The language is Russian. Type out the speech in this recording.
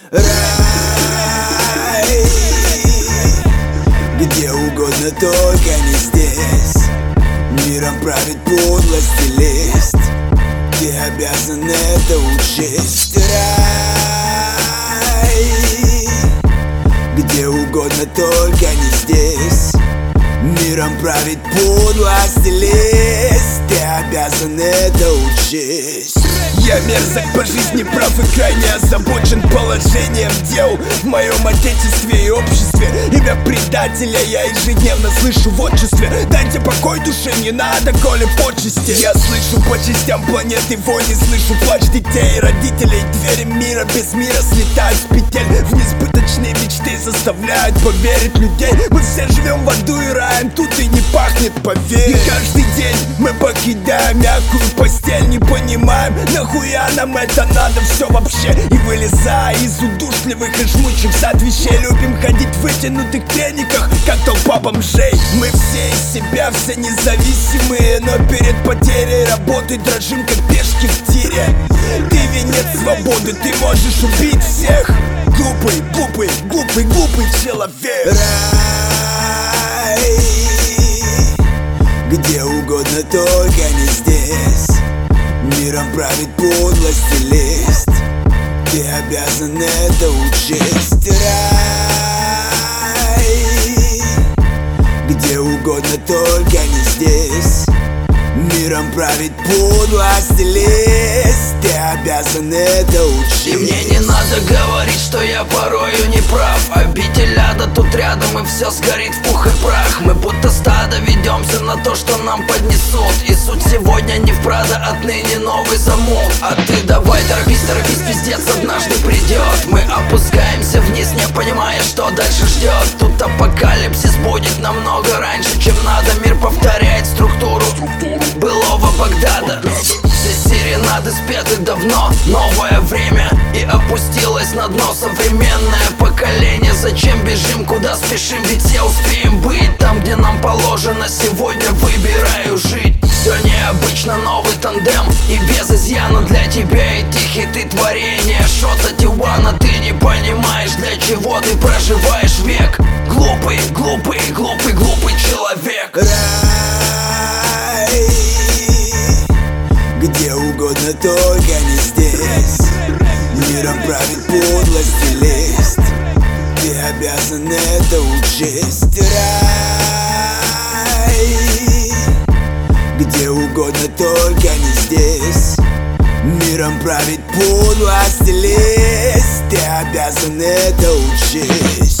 Рай, где угодно, только не здесь. Миром правит подлость и лесть. Ты обязан это учесть. Рай, где угодно, только не здесь. Миром правит подлость и лесть. Ты обязан это учесть. Я мерзок по жизни, прав и крайне озабочен положением дел в моем отечестве и обществе. Имя предателя я ежедневно слышу в отчестве. Дайте покой душе, не надо, коли почести. Я слышу по частям планеты войны, слышу плач детей и родителей. Двери мира без мира слетают с петель. В несбыточные мечты заставляют поверить людей. Мы все живем в аду и раем, тут и не пахнет, поверь. И каждый день мы покидаем мягкую постель, не понимаем, нахуя нам это надо все вообще. И вылезая из удушливых и жмучих зад вещей, любим ходить в вытянутых трениках, как толпа бомжей. Мы все из себя, все независимые, но перед потерей работы дрожим, как пешки в тире. Ты венец свободы, ты можешь убить всех. Глупый, глупый, глупый, глупый человек. Рай, где угодно, только не здесь. Миром правит подлость и лесть. Ты обязан это учесть. Рай, где угодно, только не здесь. Миром правит подлость и лесть. Ты обязан это учесть. И мне не надо говорить, что я порою не прав. Обитель ада тут рядом, и все сгорит в пух и прах. Мы будто стадо ведемся на то, что нам поднесут. И суть сегодня не в Прадо, отныне новый замут. А ты давай торопись, торопись, пиздец однажды придет. Мы опускаемся вниз, не понимая, что дальше ждет. Тут апокалипсис будет намного раньше, чем надо. Мир повторяет структуру былого Багдада. Все серенады спеты давно, новое время. И опустилось на дно современное поколение. Зачем бежим, куда спешим, ведь все успеем быть там, где нам положено. Сегодня выбираю жить. Все необычно, новый тандем и без изъяна для тебя. И хиты творения Шота Тиуана. Ты не понимаешь, для чего ты проживаешь век. Глупый, глупый, глупый, глупый человек. Рай, где угодно, только не здесь. Миром правит подлость и лесть. Ты обязан это учесть. Рай, где угодно, только не здесь. Миром правит подлость и лесть. Ты обязан это учесть.